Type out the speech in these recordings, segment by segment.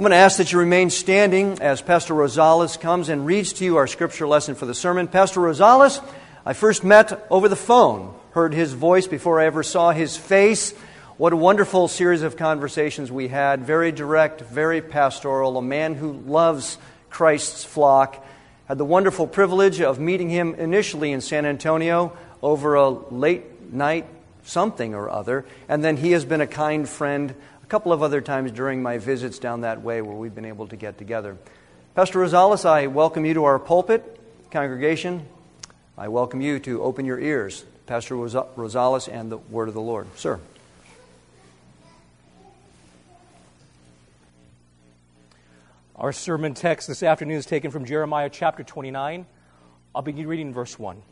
I'm going to ask that you remain standing as Pastor Rosales comes and reads to you our scripture lesson for the sermon. Pastor Rosales, I first met over the phone, heard his voice before I ever saw his face. What a wonderful series of conversations we had. Very direct, very pastoral, a man who loves Christ's flock. Had the wonderful privilege of meeting him initially in San Antonio over a late night something or other, and then he has been a kind friend a couple of other times during my visits down that way where we've been able to get together. Pastor Rosales, I welcome you to our pulpit. Congregation, I welcome you to open your ears. Pastor Rosales and the Word of the Lord. Sir. Our sermon text this afternoon is taken from Jeremiah chapter 29. I'll begin reading in verse 1.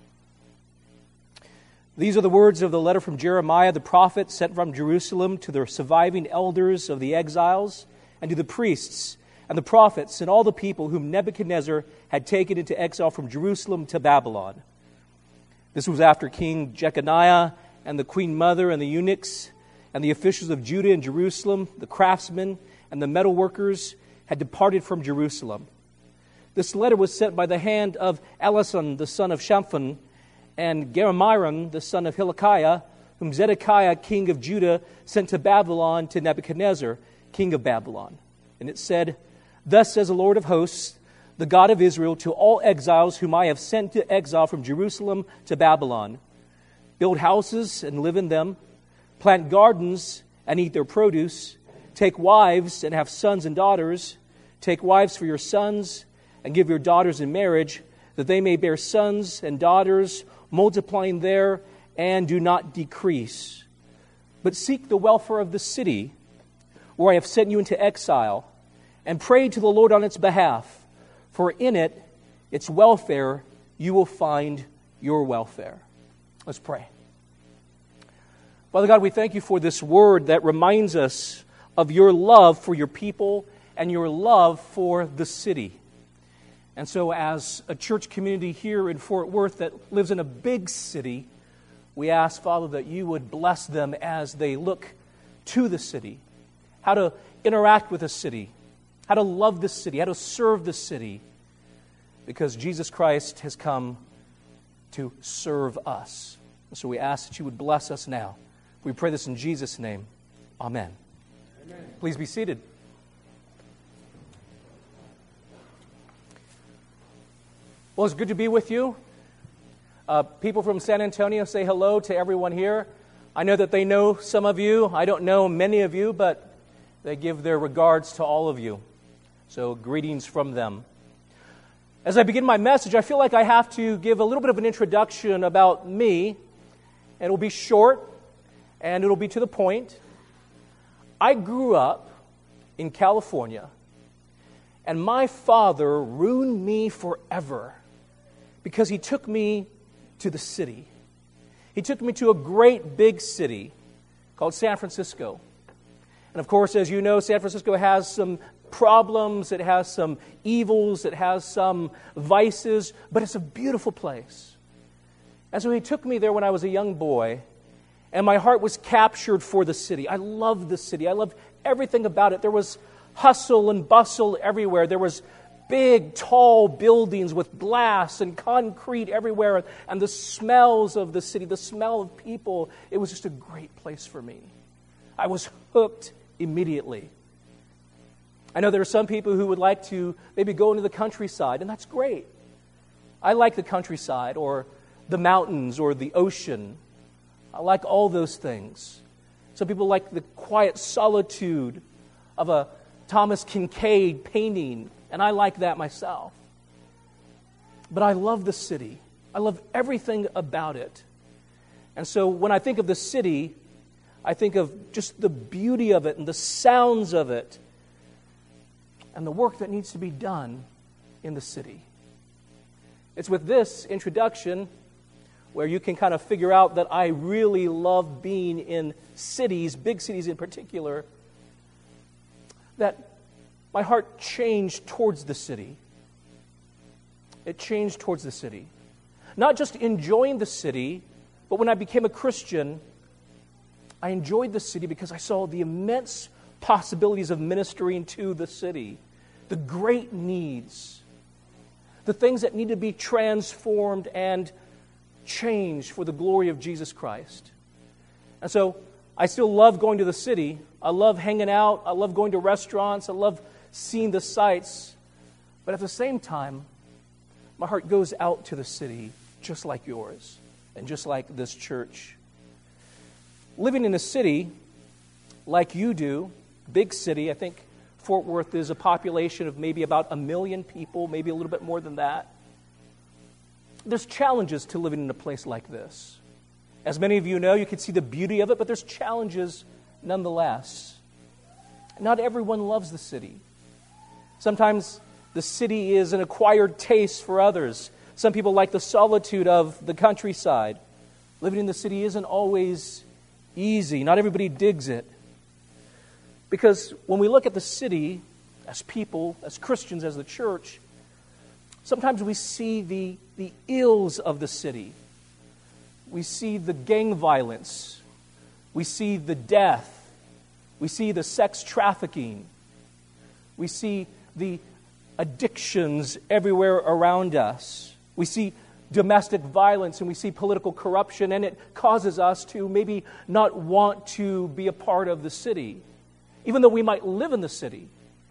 These are the words of the letter from Jeremiah the prophet sent from Jerusalem to the surviving elders of the exiles and to the priests and the prophets and all the people whom Nebuchadnezzar had taken into exile from Jerusalem to Babylon. This was after King Jeconiah and the queen mother and the eunuchs and the officials of Judah and Jerusalem, the craftsmen and the metalworkers had departed from Jerusalem. This letter was sent by the hand of Elisam, the son of Shaphan, and Jeremiah, the son of Hilkiah, whom Zedekiah, king of Judah, sent to Babylon to Nebuchadnezzar, king of Babylon. And it said, "Thus says the Lord of hosts, the God of Israel, to all exiles whom I have sent to exile from Jerusalem to Babylon. Build houses and live in them, plant gardens and eat their produce, take wives and have sons and daughters, take wives for your sons and give your daughters in marriage, that they may bear sons and daughters, multiplying there and do not decrease. But seek the welfare of the city where I have sent you into exile, and pray to the Lord on its behalf, for in it, its welfare, you will find your welfare." Let's pray. Father God, we thank you for this word that reminds us of your love for your people and your love for the city. And so as a church community here in Fort Worth that lives in a big city, we ask, Father, that you would bless them as they look to the city, how to interact with the city, how to love the city, how to serve the city, because Jesus Christ has come to serve us. And so we ask that you would bless us now. We pray this in Jesus' name. Amen. Amen. Please be seated. Well, it's good to be with you. People from San Antonio, say hello to everyone here. I know that they know some of you. I don't know many of you, but they give their regards to all of you. So greetings from them. As I begin my message, I feel like I have to give a little bit of an introduction about me. And it'll be short, and it'll be to the point. I grew up in California, and my father ruined me forever because he took me to the city. He took me to a great big city called San Francisco. And of course, as you know, San Francisco has some problems, it has some evils, it has some vices, but it's a beautiful place. And so he took me there when I was a young boy, and my heart was captured for the city. I loved the city. I loved everything about it. There was hustle and bustle everywhere. There was big, tall buildings with glass and concrete everywhere, and the smells of the city, the smell of people. It was just a great place for me. I was hooked immediately. I know there are some people who would like to maybe go into the countryside, and that's great. I like the countryside or the mountains or the ocean. I like all those things. Some people like the quiet solitude of a Thomas Kinkade painting, and I like that myself. But I love the city. I love everything about it. And so when I think of the city, I think of just the beauty of it and the sounds of it and the work that needs to be done in the city. It's with this introduction where you can kind of figure out that I really love being in cities, big cities in particular, that my heart changed towards the city. It changed towards the city. Not just enjoying the city, but when I became a Christian, I enjoyed the city because I saw the immense possibilities of ministering to the city, the great needs, the things that need to be transformed and changed for the glory of Jesus Christ. And so I still love going to the city. I love hanging out. I love going to restaurants. I love seeing the sights. But at the same time, my heart goes out to the city just like yours and just like this church. Living in a city like you do, big city, I think Fort Worth is a population of maybe about 1 million people, maybe a little bit more than that. There's challenges to living in a place like this. As many of you know, you can see the beauty of it, but there's challenges nonetheless. Not everyone loves the city. Sometimes the city is an acquired taste for others. Some people like the solitude of the countryside. Living in the city isn't always easy. Not everybody digs it. Because when we look at the city as people, as Christians, as the church, sometimes we see the ills of the city. We see the gang violence. We see the death. We see the sex trafficking. We see the addictions everywhere around us. We see domestic violence and we see political corruption, and it causes us to maybe not want to be a part of the city, even though we might live in the city.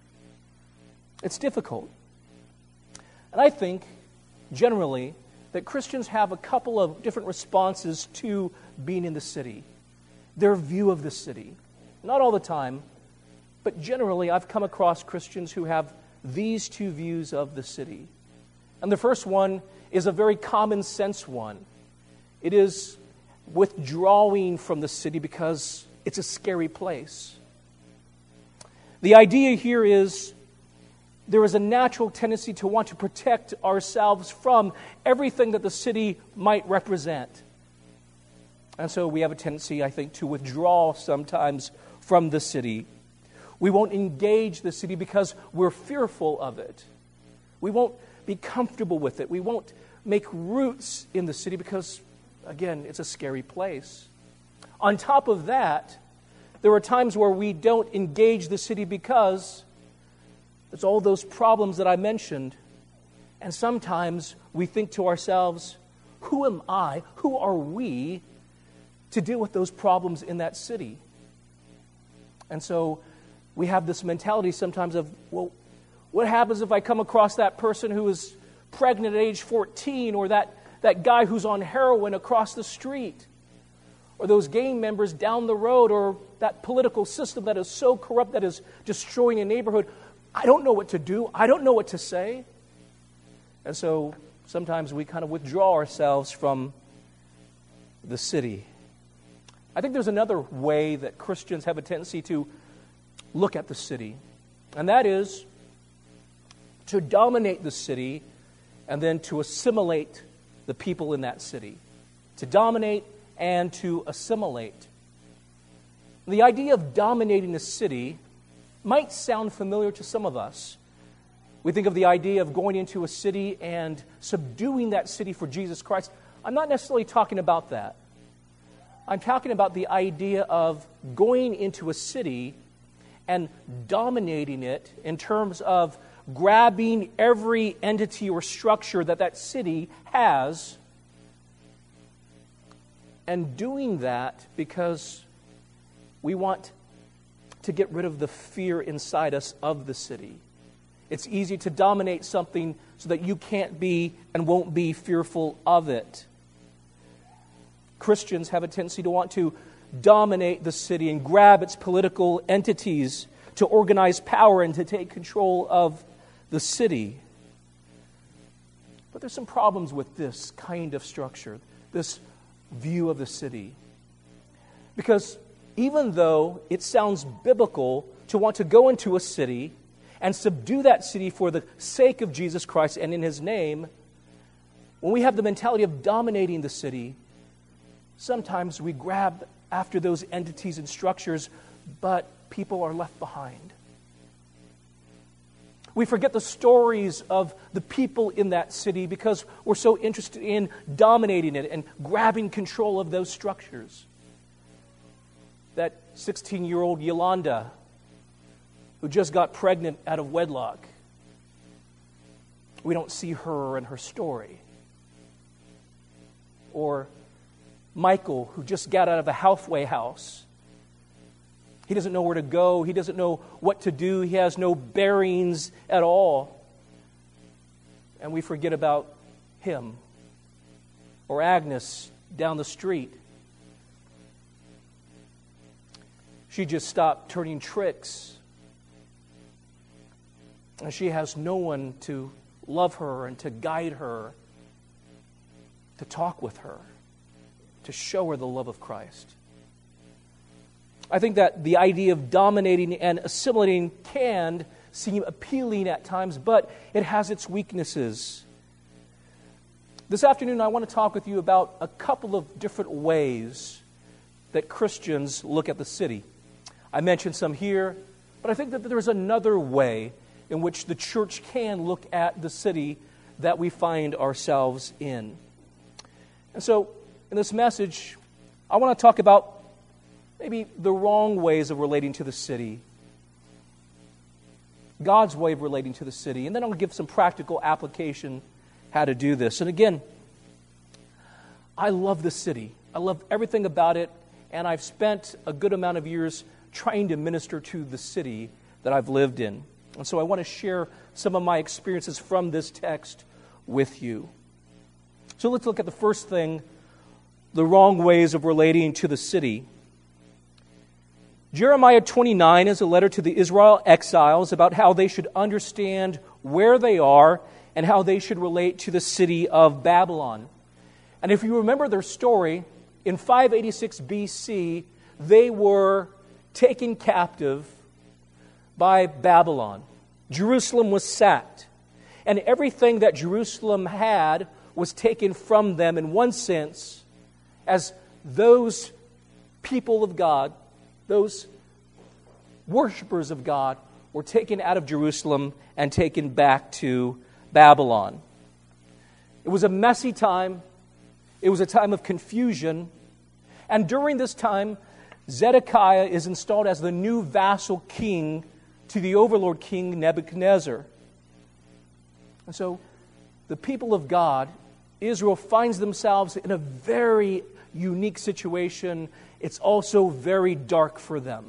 It's difficult. And I think, generally, that Christians have a couple of different responses to being in the city. Their view of the city. Not all the time, but generally I've come across Christians who have these two views of the city. And the first one is a very common sense one. It is withdrawing from the city because it's a scary place. The idea here is there is a natural tendency to want to protect ourselves from everything that the city might represent. And so we have a tendency, I think, to withdraw sometimes from the city. We won't engage the city because we're fearful of it. We won't be comfortable with it. We won't make roots in the city because, again, it's a scary place. On top of that, there are times where we don't engage the city because there's all those problems that I mentioned. And sometimes we think to ourselves, who am I, who are we to deal with those problems in that city? And so we have this mentality sometimes of, well, what happens if I come across that person who is pregnant at age 14, or that guy who's on heroin across the street, or those gang members down the road, or that political system that is so corrupt that is destroying a neighborhood? I don't know what to do. I don't know what to say. And so sometimes we kind of withdraw ourselves from the city. I think there's another way that Christians have a tendency to look at the city, and that is to dominate the city and then to assimilate the people in that city. To dominate and to assimilate. The idea of dominating a city might sound familiar to some of us. We think of the idea of going into a city and subduing that city for Jesus Christ. I'm not necessarily talking about that. I'm talking about the idea of going into a city and dominating it in terms of grabbing every entity or structure that city has, and doing that because we want to get rid of the fear inside us of the city. It's easy to dominate something so that you can't be and won't be fearful of it. Christians have a tendency to want to dominate the city and grab its political entities, to organize power and to take control of the city. But there's some problems with this kind of structure, this view of the city. Because even though it sounds biblical to want to go into a city and subdue that city for the sake of Jesus Christ and in His name, when we have the mentality of dominating the city, sometimes we grab after those entities and structures, but people are left behind. We forget the stories of the people in that city because we're so interested in dominating it and grabbing control of those structures. That 16-year-old Yolanda who just got pregnant out of wedlock. We don't see her and her story. Or Michael, who just got out of a halfway house. He doesn't know where to go. He doesn't know what to do. He has no bearings at all. And we forget about him. Or Agnes down the street. She just stopped turning tricks. And she has no one to love her and to guide her, to talk with her, to show her the love of Christ. I think that the idea of dominating and assimilating can seem appealing at times, but it has its weaknesses. This afternoon, I want to talk with you about a couple of different ways that Christians look at the city. I mentioned some here, but I think that there's another way in which the church can look at the city that we find ourselves in. And so, in this message, I want to talk about maybe the wrong ways of relating to the city, God's way of relating to the city, and then I'll give some practical application how to do this. And again, I love the city. I love everything about it, and I've spent a good amount of years trying to minister to the city that I've lived in. And so I want to share some of my experiences from this text with you. So let's look at the first thing, the wrong ways of relating to the city. Jeremiah 29 is a letter to the Israel exiles about how they should understand where they are and how they should relate to the city of Babylon. And if you remember their story, in 586 BC, they were taken captive by Babylon. Jerusalem was sacked. And everything that Jerusalem had was taken from them in one sense, as those people of God, those worshipers of God, were taken out of Jerusalem and taken back to Babylon. It was a messy time. It was a time of confusion. And during this time, Zedekiah is installed as the new vassal king to the overlord king Nebuchadnezzar. And so the people of God, Israel, finds themselves in a very unique situation. It's also very dark for them.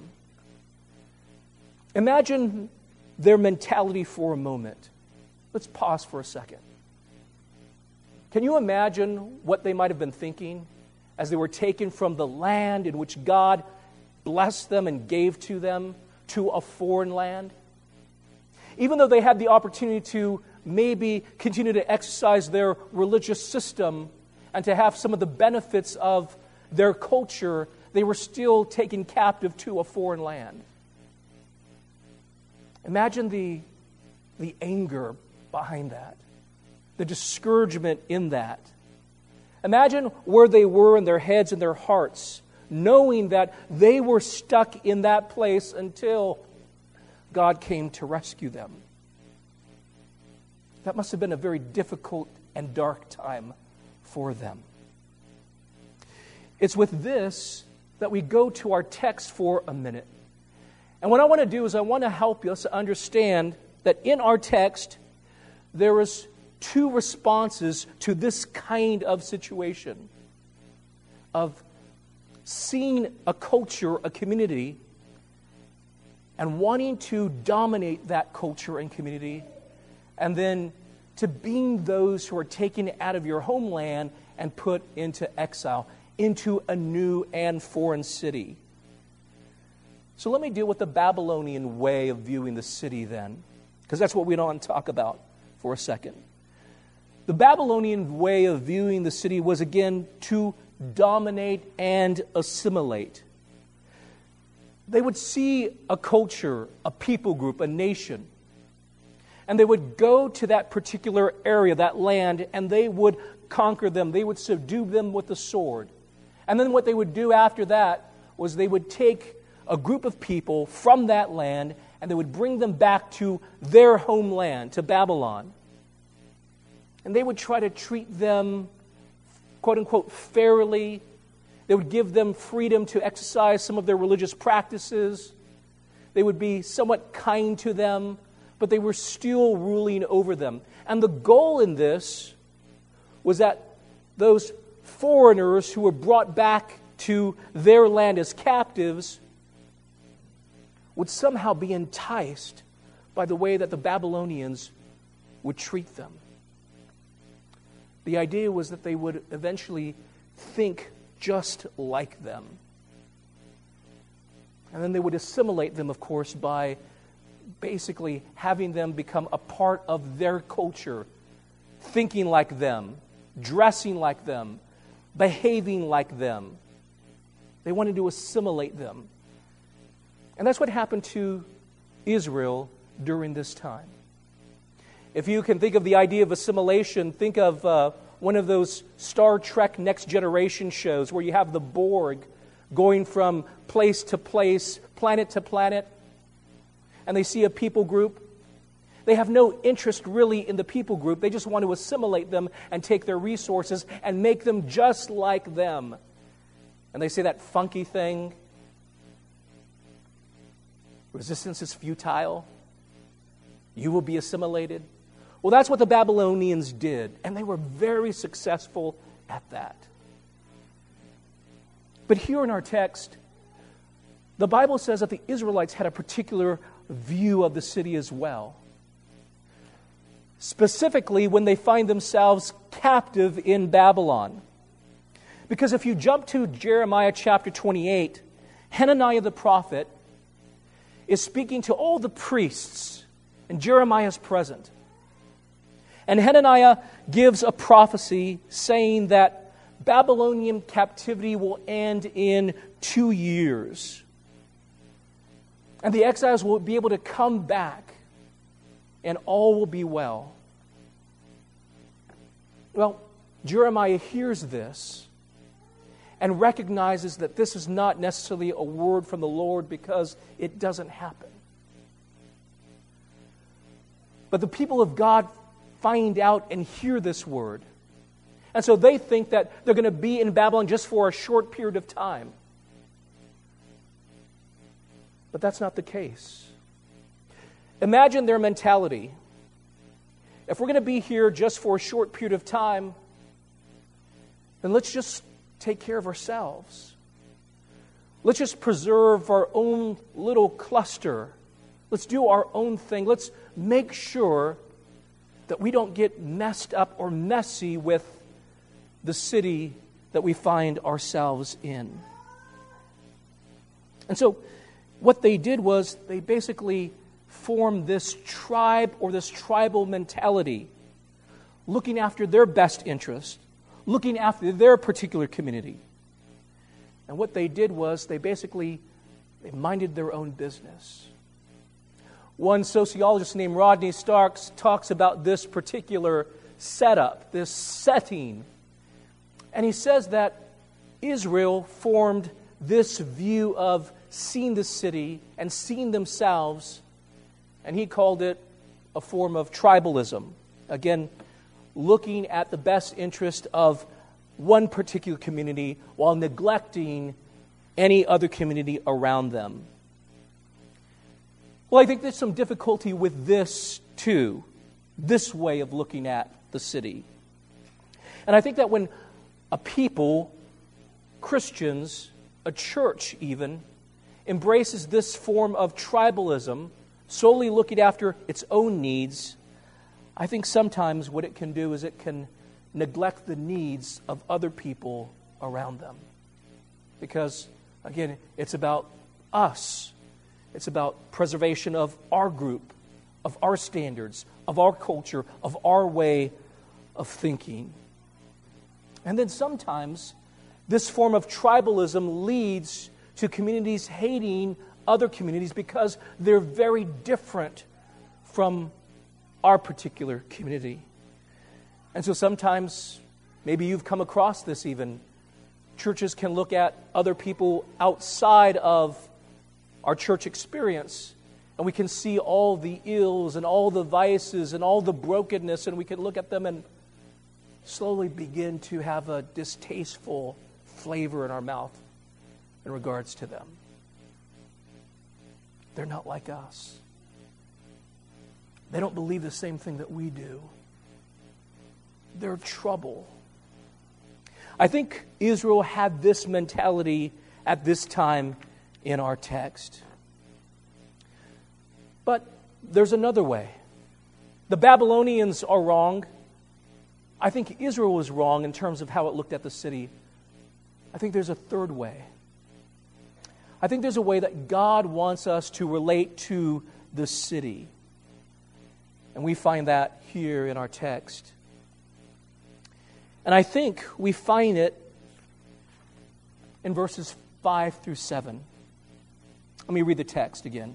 Imagine their mentality for a moment. Let's pause for a second. Can you imagine what they might have been thinking as they were taken from the land in which God blessed them and gave to them to a foreign land? Even though they had the opportunity to maybe continue to exercise their religious system and to have some of the benefits of their culture, they were still taken captive to a foreign land. Imagine the anger behind that, the discouragement in that. Imagine where they were in their heads and their hearts, knowing that they were stuck in that place until God came to rescue them. That must have been a very difficult and dark time for them. It's with this that we go to our text for a minute. And what I want to do is I want to help us understand that in our text, there is two responses to this kind of situation of seeing a culture, a community, and wanting to dominate that culture and community, and then to being those who are taken out of your homeland and put into exile, into a new and foreign city. So let me deal with the Babylonian way of viewing the city then, because that's what we want to talk about for a second. The Babylonian way of viewing the city was, again, to dominate and assimilate. They would see a culture, a people group, a nation, and they would go to that particular area, that land, and they would conquer them. They would subdue them with the sword. And then what they would do after that was they would take a group of people from that land and they would bring them back to their homeland, to Babylon. And they would try to treat them, quote unquote, fairly. They would give them freedom to exercise some of their religious practices. They would be somewhat kind to them, but they were still ruling over them. And the goal in this was that those foreigners who were brought back to their land as captives would somehow be enticed by the way that the Babylonians would treat them. The idea was that they would eventually think just like them. And then they would assimilate them, of course, by basically having them become a part of their culture, thinking like them, dressing like them, behaving like them. They wanted to assimilate them. And that's what happened to Israel during this time. If you can think of the idea of assimilation, think of one of those Star Trek Next Generation shows where you have the Borg going from place to place, planet to planet, and they see a people group. They have no interest really in the people group. They just want to assimilate them and take their resources and make them just like them. And they say that funky thing, resistance is futile. You will be assimilated. Well, that's what the Babylonians did, and they were very successful at that. But here in our text, the Bible says that the Israelites had a particular view of the city as well. Specifically, when they find themselves captive in Babylon. Because if you jump to Jeremiah chapter 28, Hananiah the prophet is speaking to all the priests, and Jeremiah is present. And Hananiah gives a prophecy saying that Babylonian captivity will end in 2 years. And the exiles will be able to come back, and all will be well. Well, Jeremiah hears this and recognizes that this is not necessarily a word from the Lord because it doesn't happen. But the people of God find out and hear this word. And so they think that they're going to be in Babylon just for a short period of time. But that's not the case. Imagine their mentality. If we're going to be here just for a short period of time, then let's just take care of ourselves. Let's just preserve our own little cluster. Let's do our own thing. Let's make sure that we don't get messed up or messy with the city that we find ourselves in. And so what they did was they basically formed this tribe or this tribal mentality, looking after their best interest, looking after their particular community. And what they did was they minded their own business. One sociologist named Rodney Starks talks about this particular setup, this setting. And he says that Israel formed this view of seeing the city and seeing themselves, and he called it a form of tribalism. Again, looking at the best interest of one particular community while neglecting any other community around them. Well, I think there's some difficulty with this too, this way of looking at the city. And I think that when a people, Christians, a church even, embraces this form of tribalism, solely looking after its own needs, I think sometimes what it can do is it can neglect the needs of other people around them. Because, again, it's about us. It's about preservation of our group, of our standards, of our culture, of our way of thinking. And then sometimes this form of tribalism leads to communities hating other communities because they're very different from our particular community. And so sometimes, maybe you've come across this even, churches can look at other people outside of our church experience, and we can see all the ills and all the vices and all the brokenness, and we can look at them and slowly begin to have a distasteful flavor in our mouth in regards to them. They're not like us. They don't believe the same thing that we do. They're trouble. I think Israel had this mentality at this time in our text. But there's another way. The Babylonians are wrong. I think Israel was wrong in terms of how it looked at the city. I think there's a third way. I think there's a way that God wants us to relate to the city. And we find that here in our text. And I think we find it in verses 5 through 7. Let me read the text again.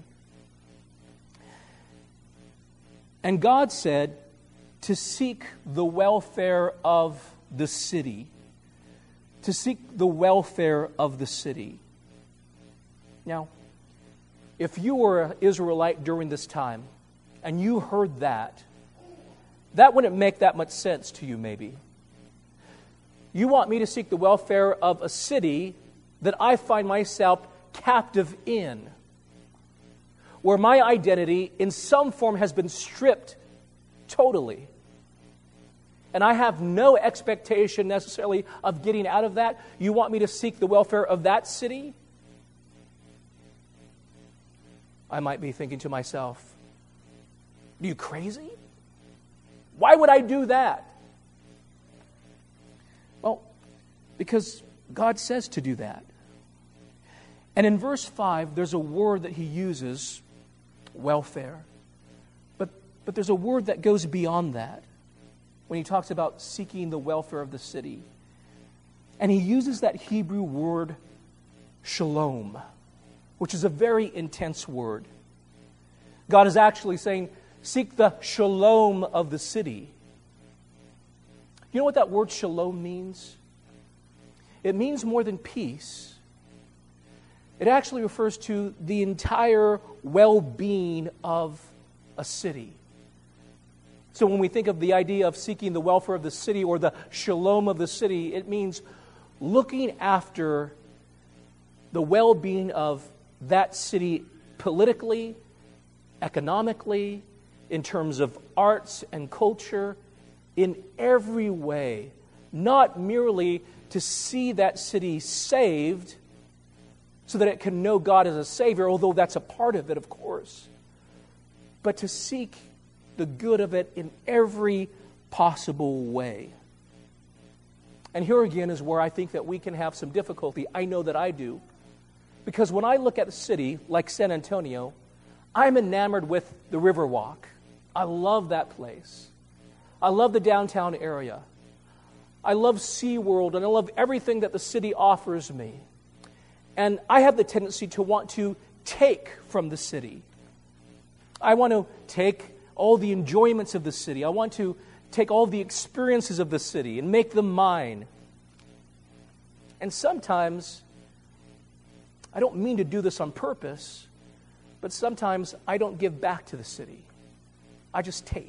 And God said to seek the welfare of the city. To seek the welfare of the city. Now, if you were an Israelite during this time, and you heard that wouldn't make that much sense to you maybe. You want me to seek the welfare of a city that I find myself captive in, where my identity in some form has been stripped totally. And I have no expectation necessarily of getting out of that. You want me to seek the welfare of that city? I might be thinking to myself, are you crazy? Why would I do that? Well, because God says to do that. And in verse 5, there's a word that he uses, welfare. But there's a word that goes beyond that when he talks about seeking the welfare of the city. And he uses that Hebrew word, shalom, which is a very intense word. God is actually saying, seek the shalom of the city. You know what that word shalom means? It means more than peace. It actually refers to the entire well-being of a city. So when we think of the idea of seeking the welfare of the city or the shalom of the city, it means looking after the well-being of that city politically, economically, in terms of arts and culture, in every way. Not merely to see that city saved so that it can know God as a Savior, although that's a part of it, of course, but to seek the good of it in every possible way. And here again is where I think that we can have some difficulty. I know that I do. Because when I look at a city like San Antonio, I'm enamored with the Riverwalk. I love that place. I love the downtown area. I love SeaWorld, and I love everything that the city offers me. And I have the tendency to want to take from the city. I want to take all the enjoyments of the city. I want to take all the experiences of the city and make them mine. And sometimes, I don't mean to do this on purpose, but sometimes I don't give back to the city. I just take.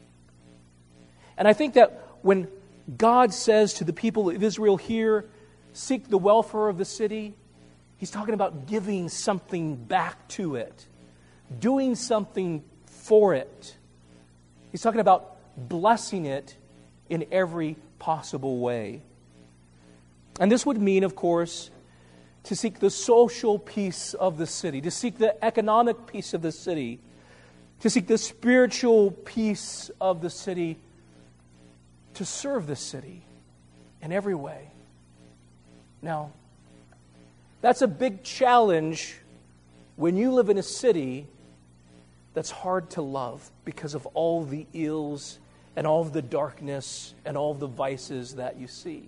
And I think that when God says to the people of Israel here, seek the welfare of the city, he's talking about giving something back to it, doing something for it. He's talking about blessing it in every possible way. And this would mean, of course, to seek the social peace of the city, to seek the economic peace of the city, to seek the spiritual peace of the city, to serve the city in every way. Now, that's a big challenge when you live in a city that's hard to love because of all the ills and all of the darkness and all of the vices that you see.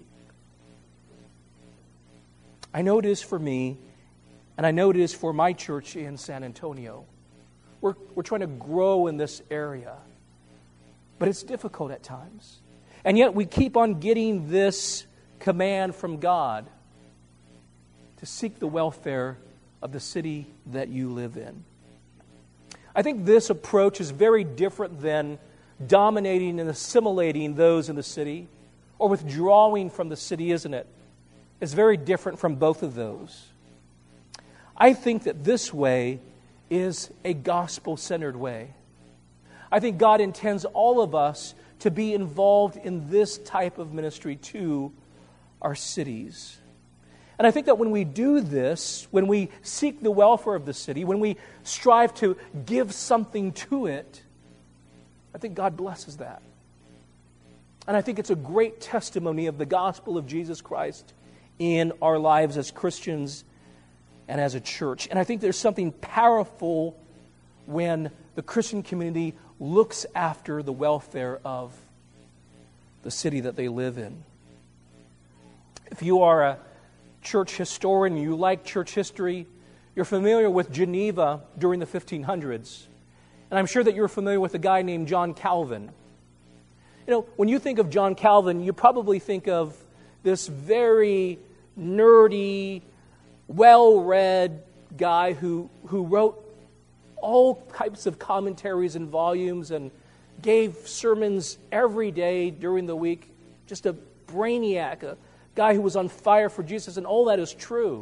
I know it is for me, and I know it is for my church in San Antonio. We're trying to grow in this area, but it's difficult at times. And yet we keep on getting this command from God to seek the welfare of the city that you live in. I think this approach is very different than dominating and assimilating those in the city or withdrawing from the city, isn't it? It's very different from both of those. I think that this way is a gospel-centered way. I think God intends all of us to be involved in this type of ministry to our cities. And I think that when we do this, when we seek the welfare of the city, when we strive to give something to it, I think God blesses that. And I think it's a great testimony of the gospel of Jesus Christ in our lives as Christians and as a church. And I think there's something powerful when the Christian community looks after the welfare of the city that they live in. If you are a church historian, you like church history, you're familiar with Geneva during the 1500s. And I'm sure that you're familiar with a guy named John Calvin. You know, when you think of John Calvin, you probably think of this very nerdy, well-read guy who wrote all types of commentaries and volumes and gave sermons every day during the week. Just a brainiac, a guy who was on fire for Jesus, and all that is true.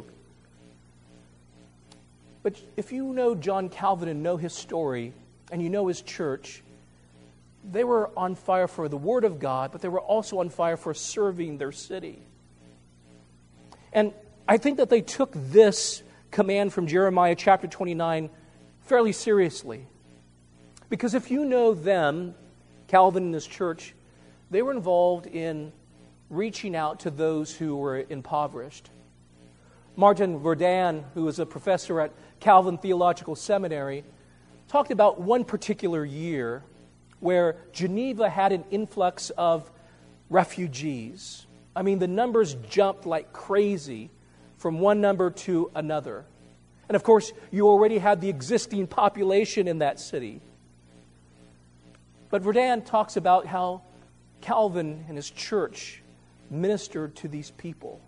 But if you know John Calvin and know his story, and you know his church, they were on fire for the Word of God, but they were also on fire for serving their city. And I think that they took this command from Jeremiah chapter 29 fairly seriously. Because if you know them, Calvin and his church, they were involved in reaching out to those who were impoverished. Martin Verdun, who was a professor at Calvin Theological Seminary, talked about one particular year where Geneva had an influx of refugees. I mean, the numbers jumped like crazy from one number to another. And of course, you already had the existing population in that city. But Verdun talks about how Calvin and his church ministered to these people.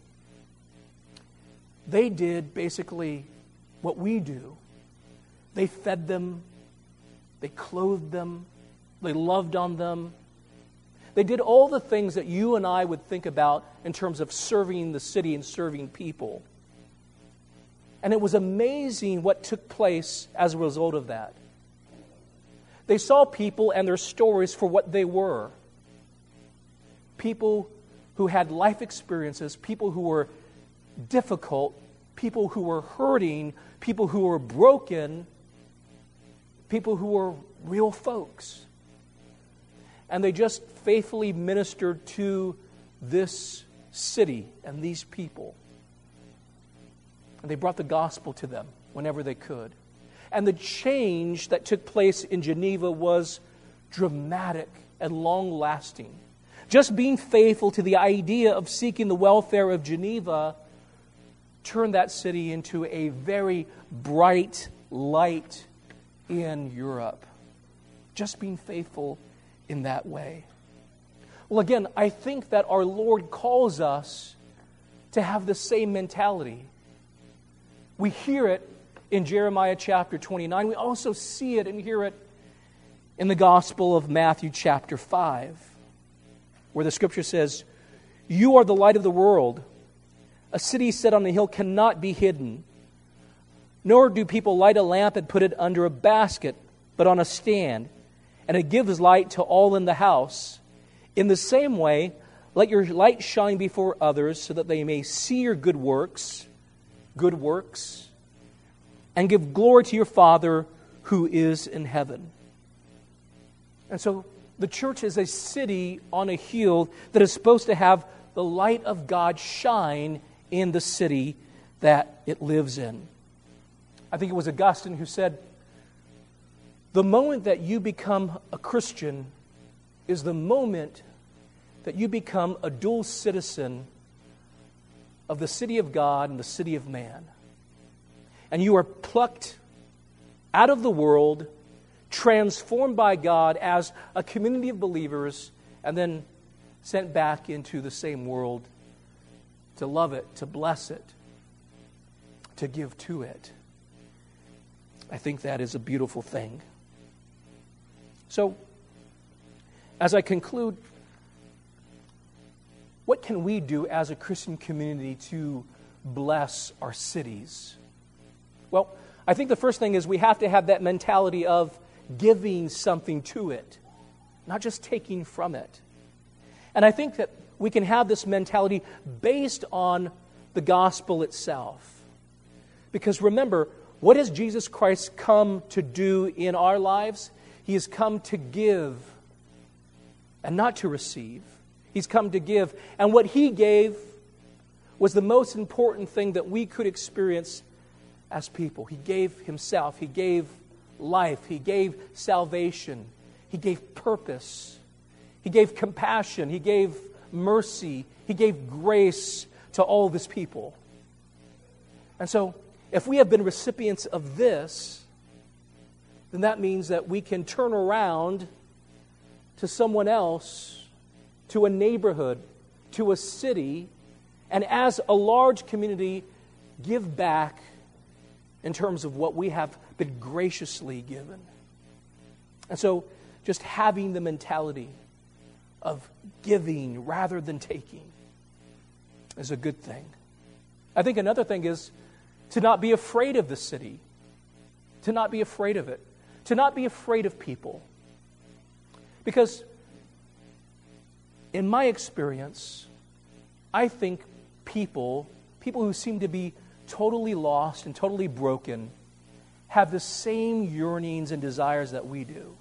They did basically what we do. They fed them, they clothed them, they loved on them. They did all the things that you and I would think about in terms of serving the city and serving people. And it was amazing what took place as a result of that. They saw people and their stories for what they were. People who had life experiences, people who were difficult, people who were hurting, people who were broken, people who were real folks. And they just faithfully ministered to this city and these people. And they brought the gospel to them whenever they could. And the change that took place in Geneva was dramatic and long-lasting. Just being faithful to the idea of seeking the welfare of Geneva turned that city into a very bright light in Europe. Just being faithful in that way. Well, again, I think that our Lord calls us to have the same mentality. We hear it in Jeremiah chapter 29. We also see it and hear it in the Gospel of Matthew chapter 5, where the Scripture says, "You are the light of the world. A city set on a hill cannot be hidden. Nor do people light a lamp and put it under a basket, but on a stand, and it gives light to all in the house. In the same way, let your light shine before others, so that they may see your good works, and give glory to your Father who is in heaven." And so the church is a city on a hill that is supposed to have the light of God shine in the city that it lives in. I think it was Augustine who said, the moment that you become a Christian is the moment that you become a dual citizen of the city of God and the city of man. And you are plucked out of the world, transformed by God as a community of believers, and then sent back into the same world to love it, to bless it, to give to it. I think that is a beautiful thing. So, as I conclude, what can we do as a Christian community to bless our cities? Well, I think the first thing is we have to have that mentality of giving something to it, not just taking from it. And I think that we can have this mentality based on the gospel itself. Because remember, what has Jesus Christ come to do in our lives? He has come to give and not to receive. He's come to give. And what He gave was the most important thing that we could experience as people. He gave Himself. He gave life. He gave salvation. He gave purpose. He gave compassion. He gave mercy. He gave grace to all of His people. And so, if we have been recipients of this, then that means that we can turn around to someone else, to a neighborhood, to a city, and as a large community, give back in terms of what we have been graciously given. And so, just having the mentality of giving rather than taking is a good thing. I think another thing is to not be afraid of the city, to not be afraid of it, to not be afraid of people. Because in my experience, I think people who seem to be totally lost and totally broken have the same yearnings and desires that we do.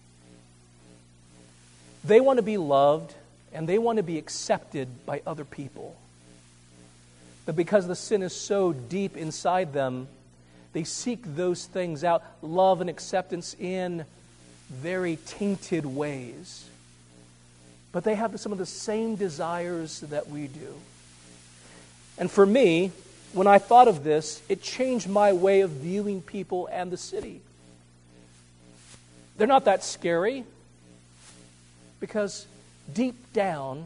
They want to be loved and they want to be accepted by other people. But because the sin is so deep inside them, they seek those things out, love and acceptance in very tainted ways. But they have some of the same desires that we do. And for me, when I thought of this, it changed my way of viewing people and the city. They're not that scary because deep down,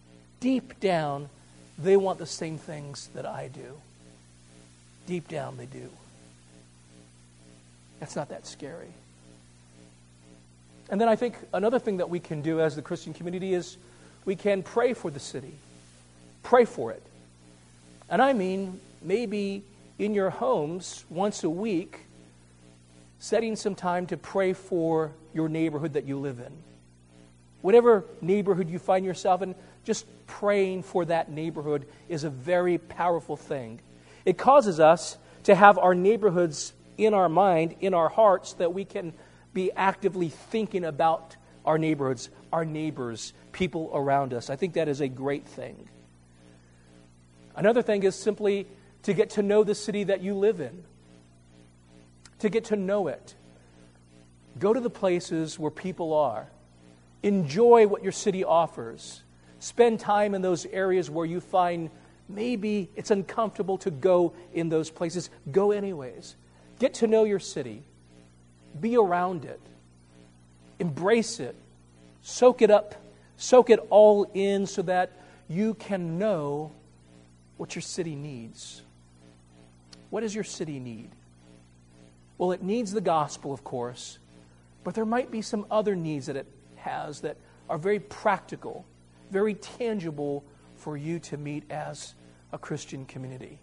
they want the same things that I do. Deep down, they do. That's not that scary. And then I think another thing that we can do as the Christian community is we can pray for the city. Pray for it. And I mean, maybe in your homes, once a week, setting some time to pray for your neighborhood that you live in. Whatever neighborhood you find yourself in, just praying for that neighborhood is a very powerful thing. It causes us to have our neighborhoods in our mind, in our hearts, that we can be actively thinking about our neighborhoods, our neighbors, people around us. I think that is a great thing. Another thing is simply to get to know the city that you live in. To get to know it. Go to the places where people are. Enjoy what your city offers. Spend time in those areas where you find maybe it's uncomfortable to go in those places. Go anyways. Get to know your city. Be around it. Embrace it. Soak it up. Soak it all in so that you can know what your city needs. What does your city need? Well, it needs the gospel, of course, but there might be some other needs that it has that are very practical, very tangible for you to meet as a Christian community.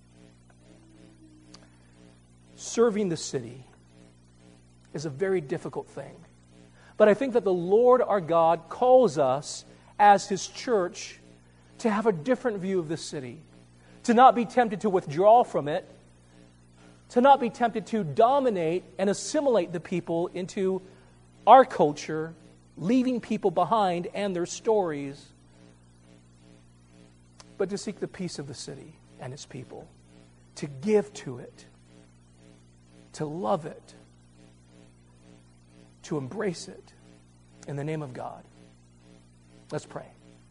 Serving the city is a very difficult thing. But I think that the Lord our God calls us as His church to have a different view of the city, to not be tempted to withdraw from it, to not be tempted to dominate and assimilate the people into our culture, leaving people behind and their stories, but to seek the peace of the city and its people, to give to it, to love it, to embrace it in the name of God. Let's pray.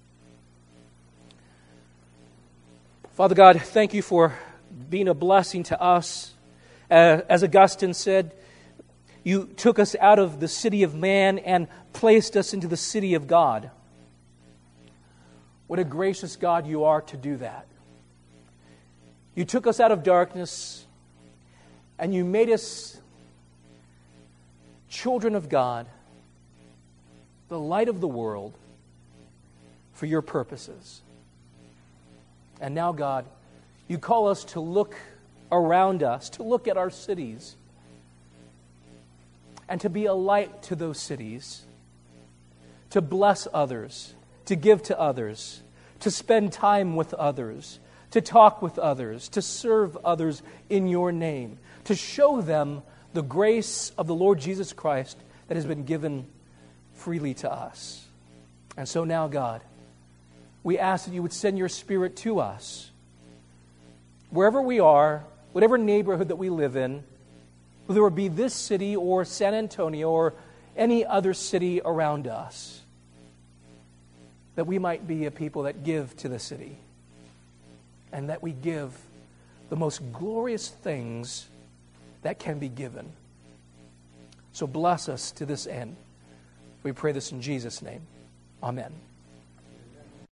Father God, thank you for being a blessing to us. As Augustine said, you took us out of the city of man and placed us into the city of God. What a gracious God you are to do that. You took us out of darkness and you made us children of God, the light of the world, for your purposes. And now, God, you call us to look around us, to look at our cities, and to be a light to those cities, to bless others, to give to others, to spend time with others, to talk with others, to serve others in your name, to show them the grace of the Lord Jesus Christ that has been given freely to us. And so now, God, we ask that you would send your Spirit to us, wherever we are, whatever neighborhood that we live in, whether it be this city or San Antonio or any other city around us, that we might be a people that give to the city, and that we give the most glorious things that can be given. So bless us to this end. We pray this in Jesus' name. Amen.